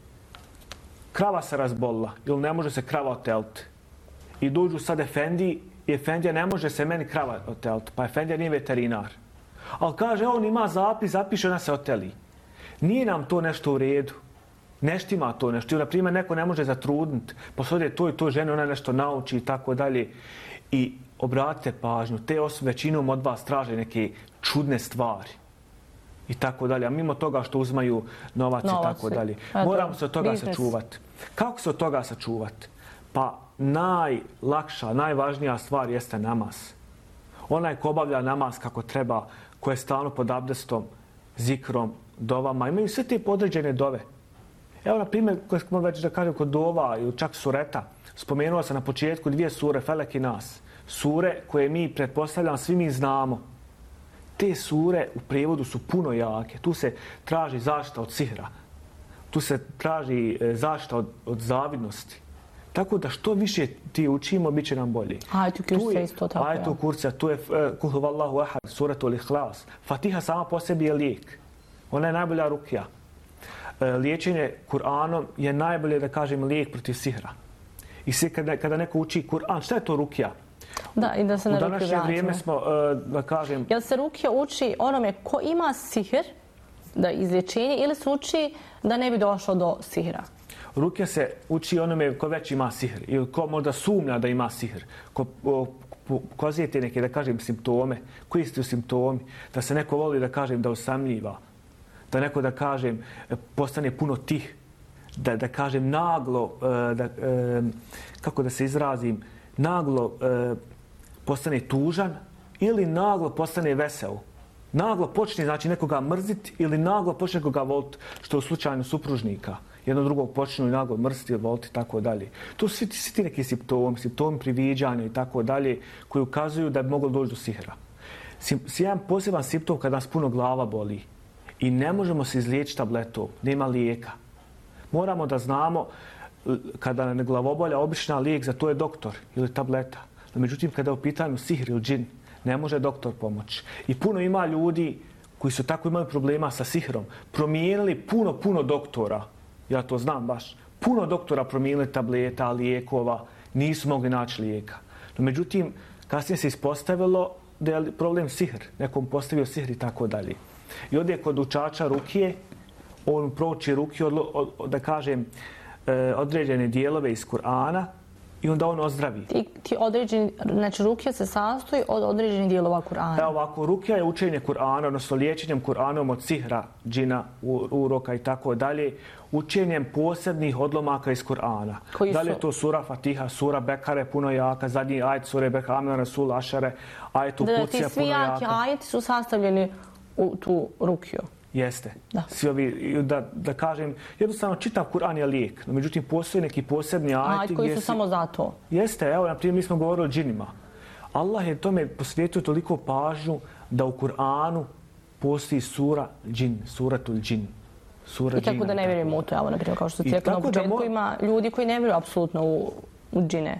P: Krava se razbolila, ili ne može se krava oteliti. I dođu sad efendiji, i efendija ne može se meni krava oteliti, pa efendija nije veterinar. Ali kaže, on ima zapis, zapiše, ona se oteli. Nije nam to nešto u redu. Ne štima to nešto. Na primjer, neko ne može zatrudniti, pa se ode to i to žene, ona nešto nauči i tako dalje. I obratite pažnju, te osobe većinom od vas traže neke čudne stvari. I tako dalje. A mimo toga što uzmaju novac i tako dalje. Moramo se od toga sačuvati. Kako se od toga sačuvati? Pa najlakša, najvažnija stvar jeste namaz. Onaj ko obavlja namaz kako treba, ko je stalno pod abdestom, zikrom, dovama, imaju sve te podređene dove. Evo, na primjer, koje smo već da kažem kod dova ili čak sureta, spomenuo sam na početku 2 sure, Felek i Nas. Sure koje mi, pretpostavljam, svi mi znamo. Te sure u prijevodu su puno jake. Tu se traži zaštita od sihra. Tu se traži zaštita od zavidnosti. Tako da što više ti učimo, bit će nam bolje.
N: Ajetu kursa isto tako.
P: Ajetu kursa, tu je Kul huvallahu ahad, suratul ihlas. Fatiha sama po sebi je lijek. Ona je najbolja rukija. Liječenje Kur'anom je najbolje, da kažem, lijek protiv sihra. I sve kada neko uči Kur'an, šta je to rukija?
N: Da, i da se na rukiju vraćamo. U
P: današnje vrijeme smo, da kažem...
N: Jel se rukija uči onome ko ima sihr, da izlječenje, ili se uči da ne bi došlo do sihra?
P: Rukija se uči onome ko već ima sihr, ili ko možda sumnja da ima sihr, ko pokazuje te neke, da kažem, simptome, koji su simptomi, da se neko voli, da kažem, da osamljiva, da neko, da kažem, postane puno tih, da kažem, naglo, kako da se izrazim, naglo postane tužan ili naglo postane vesel. Naglo počne, znači, nekoga mrziti ili naglo počne nekoga voliti, što je u slučaju supružnika. Jedno drugog počnu i naglo mrziti ili voliti i tako dalje. To su svi ti neki simptomi priviđanja i tako dalje, koji ukazuju da bi moglo doći do sihra. Jedan poseban simptom kada nas puno glava boli i ne možemo se izliječiti tabletom, nema lijeka. Moramo da znamo kada nam glavobolja, obična lijek za to je doktor ili tableta. No, međutim, kada je u pitanju sihr ili džin, ne može doktor pomoći. I puno ima ljudi koji su tako imali problema sa sihrom, promijenili puno doktora. Ja to znam baš. Puno doktora promijenili tableta, lijekova, nisu mogli naći lijeka. No, međutim, kasnije se ispostavilo da je problem sihr. Nekom postavio sihr i tako dalje. I ovdje kod učača rukije, on prouči rukiju, da kažem, određene dijelove iz Kur'ana i onda on ozdravi.
N: Ti određeni, znači rukija se sastoji od određenih dijelova Kur'ana.
P: Evo ovako, rukija je učenje Kur'ana, odnosno liječenjem Kur'anom od sihra, džina, uroka i tako dalje, učenjem posebnih odlomaka iz Kur'ana. Da li je to sura Fatiha, sura Bekare, puno jaka, zadnji ajet sure Bekare, Amna Rasul, Ašare, ajetu Kucija, puno jaka.
N: Ti svi jaki ajeti su sastavljeni u tu rukiju.
P: Jeste. Svi ovi, da kažem, jednostavno čitav Kur'an je lijek. No, međutim, postoje neki posebni ajeti
N: koji su samo za to.
P: Jeste, evo, na primjer, mi smo govorili o džinima. Allah je tome posvetio toliko pažnju da u Kur'anu postoji sura džin, suratul džin.
N: I tako da ne vjerujemo u to, evo, na primjer, kao što ti rekao na početku, ima ljudi koji ne vjeruju apsolutno u džine,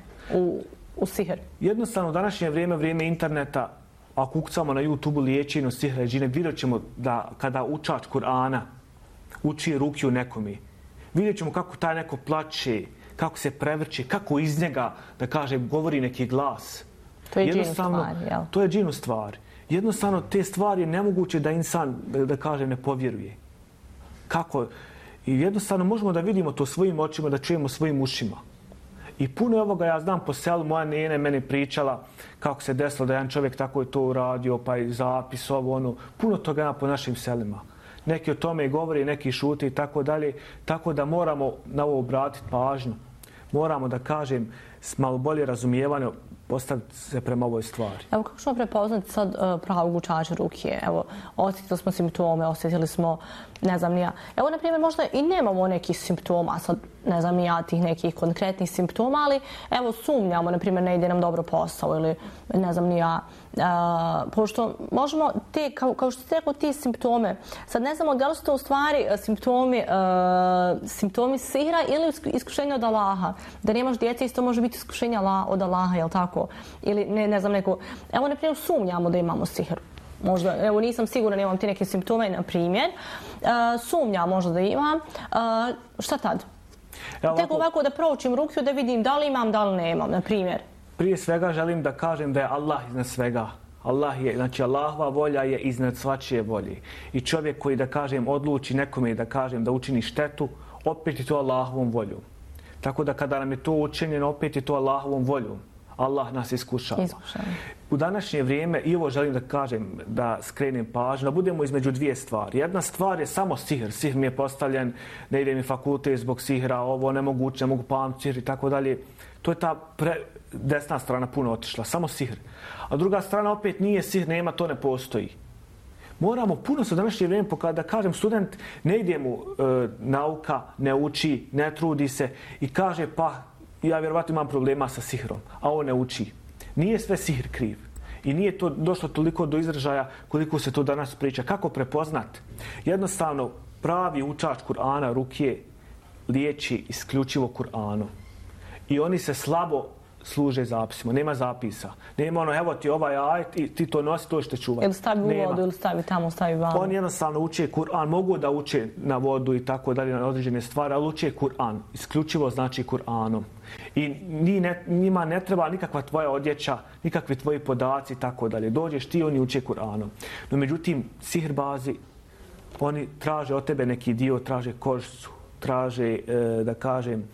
N: u sihr.
P: Jednostavno, u današnje vrijeme interneta, ako ukucamo na YouTube-u liječenje od sihra i džine, vidjet ćemo da kada učač Kur'ana uči rukiju nekome, vidjet ćemo kako taj neko plače, kako se prevrće, kako iz njega, da kažem, govori neki glas.
N: To je džinu stvar, jel?
P: To je džinu stvar. Jednostavno, te stvari je nemoguće da insan, da kažem, ne povjeruje. Kako? I jednostavno možemo da vidimo to svojim očima, da čujemo svojim ušima. I puno ovoga ja znam po selu, moja nene meni pričala kako se desilo da jedan čovjek tako je to uradio, pa i zapis, ono, puno toga ima po našim selima. Neki o tome govori, neki šute i tako dalje, tako da moramo na ovo obratiti pažnju. moramo da kažem s malo bolje razumijevanje postaviti se prema ovoj stvari.
N: Evo kako ćemo prepoznati sad pravog učača rukije? Evo, osjetili smo simptome, osjetili smo, ne znam ni ja. Evo, na primjer, možda i nemamo nekih simptoma, sad ne znam ni ja tih nekih konkretnih simptoma, ali evo sumnjamo, na primjer, ne ide nam dobro posao ili ne znam ni ja. Pošto možemo te, kao što ste rekao, ti simptome, sad ne znamo da li su to u stvari simptomi sihra ili iskušenja od Allaha. Da nemaš djece, isto može biti iskušenja od Allaha, jel tako? Ili ne znam neko, evo na primjer sumnjamo da imamo sihr. Možda, evo nisam sigurna, nemam ti neke simptome, na primjer. Sumnjam možda da imam. Šta tad? Tek ovako da proučim rukiju da vidim da li imam, da li nemam, na primjer.
P: Prije svega želim da kažem da je Allah iznad svega. Znači Allahova volja je iznad svačije volje. I čovjek koji, da kažem, odluči nekome, da kažem, da učini štetu, opet je to Allahovom voljom. Tako da kada nam je to učinjeno, opet je to Allahovom voljom. Allah nas iskušava. U današnje vrijeme, i ovo želim da kažem, da skrenem pažnju, da budemo između dvije stvari. Jedna stvar je samo sihr. Sihr mi je postavljen, ne ide mi fakultet zbog sihra, ovo nemoguće, ne mogu pamtiti sihr i tako dalje. To je ta desna strana puno otišla, samo sihr. A druga strana opet nije sihr, nema, to ne postoji. Moramo puno se u današnje vrijeme pokazati, da kažem, student ne ide mu nauka, ne uči, ne trudi se i kaže pa ja vjerovatno imam problema sa sihrom, a on ne uči. Nije sve sihr kriv. I nije to došlo toliko do izražaja koliko se to danas priča. Kako prepoznat? Jednostavno, pravi učač Kur'ana rukije liječi isključivo Kur'anom. I oni se slabo služe zapisima. Nema zapisa. Nema ono, evo ti ovaj ajet i ti to nosi, to što čuvati.
N: Ili stavi u vodu, ili stavi tamo, stavi vamo.
P: Oni jednostavno uče Kur'an. Mogu da uče na vodu i tako dalje, na određene stvari, ali uče Kur'an. Isključivo znači Kur'anom. I njima ne treba nikakva tvoja odjeća, nikakvi tvoji podaci i tako dalje. Dođeš ti, oni uče Kur'anom. No međutim, sihrbazi, oni traže od tebe neki dio, traže kožicu, traže, da kažem,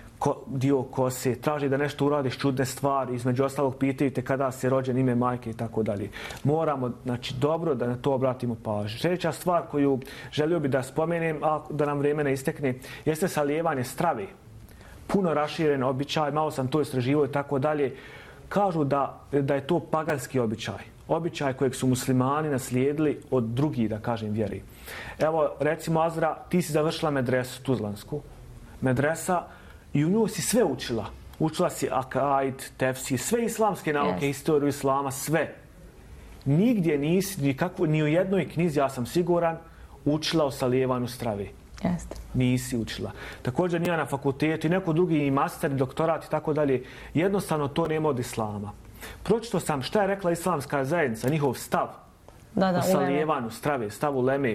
P: dio kose, traži da nešto uradiš čudne stvari, između ostalog pitaju te kada si rođen, ime majke i tako dalje. Moramo, znači, dobro da na to obratimo pažnju. Sljedeća stvar koju želio bi da spomenem, a da nam vrijeme ne istekne, jeste salijevanje strave. Puno raširen običaj, malo sam to istraživao i tako dalje. Kažu da je to paganski običaj. Običaj kojeg su muslimani naslijedili od drugih, da kažem, vjeri. Evo, recimo, Azra, ti si završila medresu tuzlansku. Medresa, i u nju si sve učila. Učila si akaid, tefsir, sve islamske nauke, historiju islama, sve. Nigdje nisi, ni u jednoj knjizi, ja sam siguran, učila o salijevanju strave. Nisi učila. Također nije na fakultetu i neko drugi i master, doktorat i tako dalje. Jednostavno to nema od islama. Pročito sam šta je rekla islamska zajednica, njihov stav o salijevanju strave, stav uleme.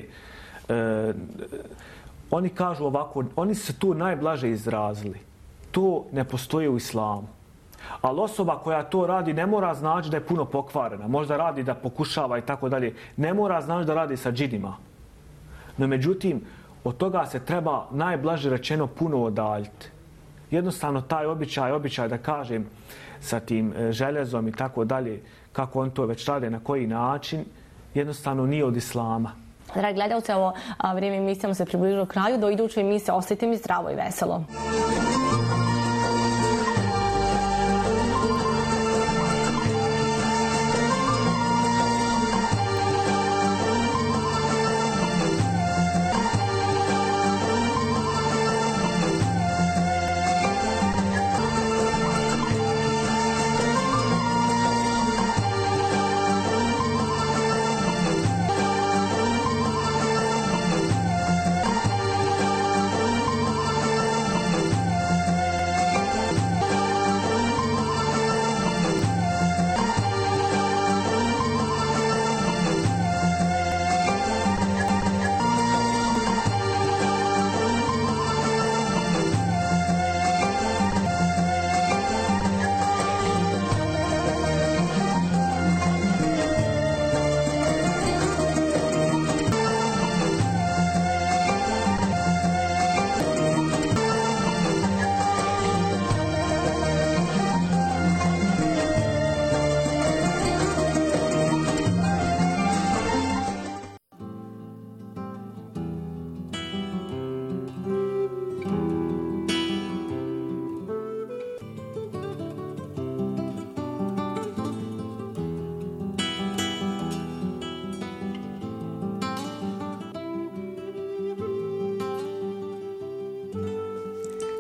P: Oni kažu ovako, oni su se tu najblaže izrazili. To ne postoji u islamu. Ali osoba koja to radi ne mora znači da je puno pokvarena. Možda radi da pokušava i tako dalje. Ne mora znači da radi sa džinima. No međutim, od toga se treba najblaže rečeno puno odaljiti. Jednostavno taj običaj da kažem sa tim željezom i tako dalje, kako on to već rade, na koji način, jednostavno nije od islama.
N: Dragi gledalci, ovo vrijeme emisijama se približilo kraju. Do iduće emisije ostajte mi zdravo i veselo.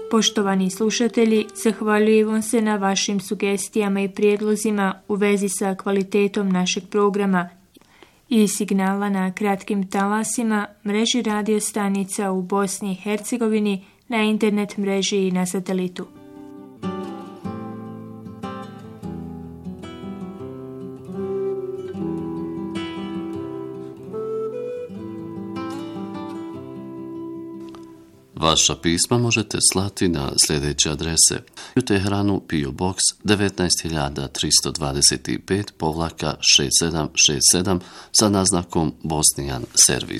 O: Poštovani slušatelji, zahvaljujemo se na vašim sugestijama i prijedlozima u vezi sa kvalitetom našeg programa i signala na kratkim talasima, mreži radio stanica u Bosni i Hercegovini, na internet mreži i na satelitu.
D: Vaša pisma možete slati na sljedeće adrese: u Teheranu PO Box 19325-6767 sa naznakom Bosnijan servis.